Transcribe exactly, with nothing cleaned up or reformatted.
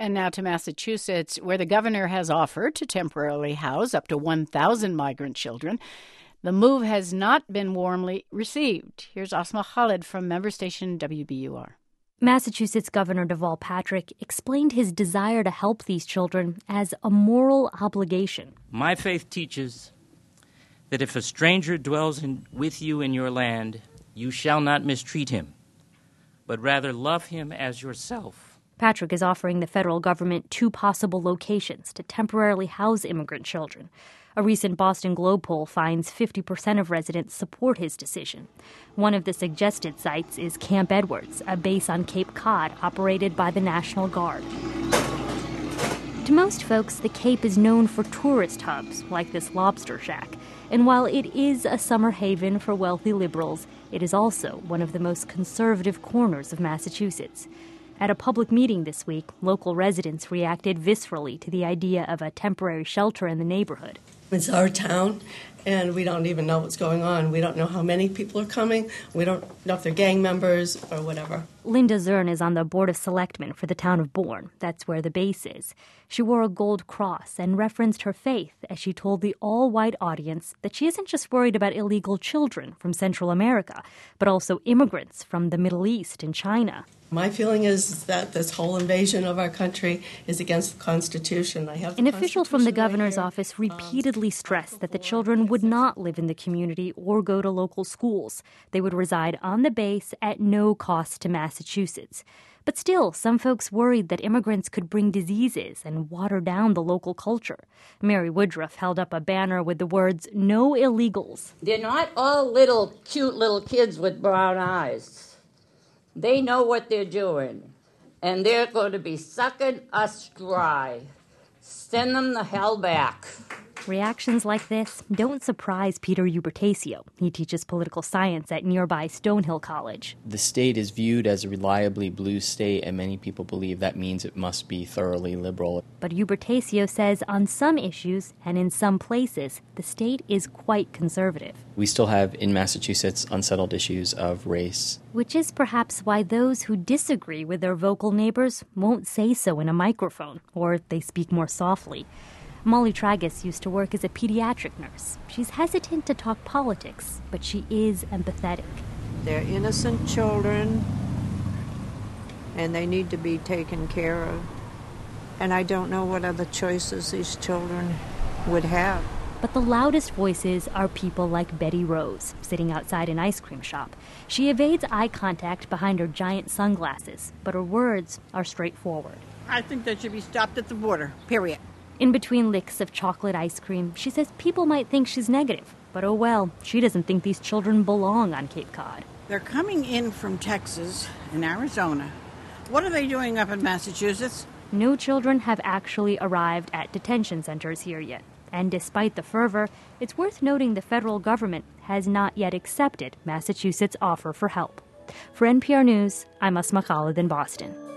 And now to Massachusetts, where the governor has offered to temporarily house up to one thousand migrant children. The move has not been warmly received. Here's Asma Khalid from member station W B U R. Massachusetts Governor Deval Patrick explained his desire to help these children as a moral obligation. My faith teaches that if a stranger dwells in, with you in your land, you shall not mistreat him, but rather love him as yourself. Patrick is offering the federal government two possible locations to temporarily house immigrant children. A recent Boston Globe poll finds fifty percent of residents support his decision. One of the suggested sites is Camp Edwards, a base on Cape Cod operated by the National Guard. To most folks, the Cape is known for tourist hubs like this lobster shack. And while it is a summer haven for wealthy liberals, it is also one of the most conservative corners of Massachusetts. At a public meeting this week, local residents reacted viscerally to the idea of a temporary shelter in the neighborhood. It's our town, and we don't even know what's going on. We don't know how many people are coming. We don't know if they're gang members or whatever. Linda Zern is on the Board of Selectmen for the town of Bourne. That's where the base is. She wore a gold cross and referenced her faith as she told the all-white audience that she isn't just worried about illegal children from Central America, but also immigrants from the Middle East and China. My feeling is that this whole invasion of our country is against the Constitution. I have An official from the governor's office repeatedly stressed that the children would not live in the community or go to local schools. They would reside on the base at no cost to Massachusetts. But still, some folks worried that immigrants could bring diseases and water down the local culture. Mary Woodruff held up a banner with the words, "No illegals." They're not all little, cute little kids with brown eyes. They know what they're doing, and they're going to be sucking us dry. Send them the hell back. Reactions like this don't surprise Peter Ubertasio. He teaches political science at nearby Stonehill College. The state is viewed as a reliably blue state, and many people believe that means it must be thoroughly liberal. But Ubertasio says on some issues and in some places, the state is quite conservative. We still have, in Massachusetts, unsettled issues of race. Which is perhaps why those who disagree with their vocal neighbors won't say so in a microphone, or they speak more softly. Molly Tragus used to work as a pediatric nurse. She's hesitant to talk politics, but she is empathetic. They're innocent children, and they need to be taken care of. And I don't know what other choices these children would have. But the loudest voices are people like Betty Rose, sitting outside an ice cream shop. She evades eye contact behind her giant sunglasses, but her words are straightforward. I think they should be stopped at the border, period. In between licks of chocolate ice cream, she says people might think she's negative. But oh well, she doesn't think these children belong on Cape Cod. They're coming in from Texas and Arizona. What are they doing up in Massachusetts? No children have actually arrived at detention centers here yet. And despite the fervor, it's worth noting the federal government has not yet accepted Massachusetts' offer for help. For N P R News, I'm Asma Khalid in Boston.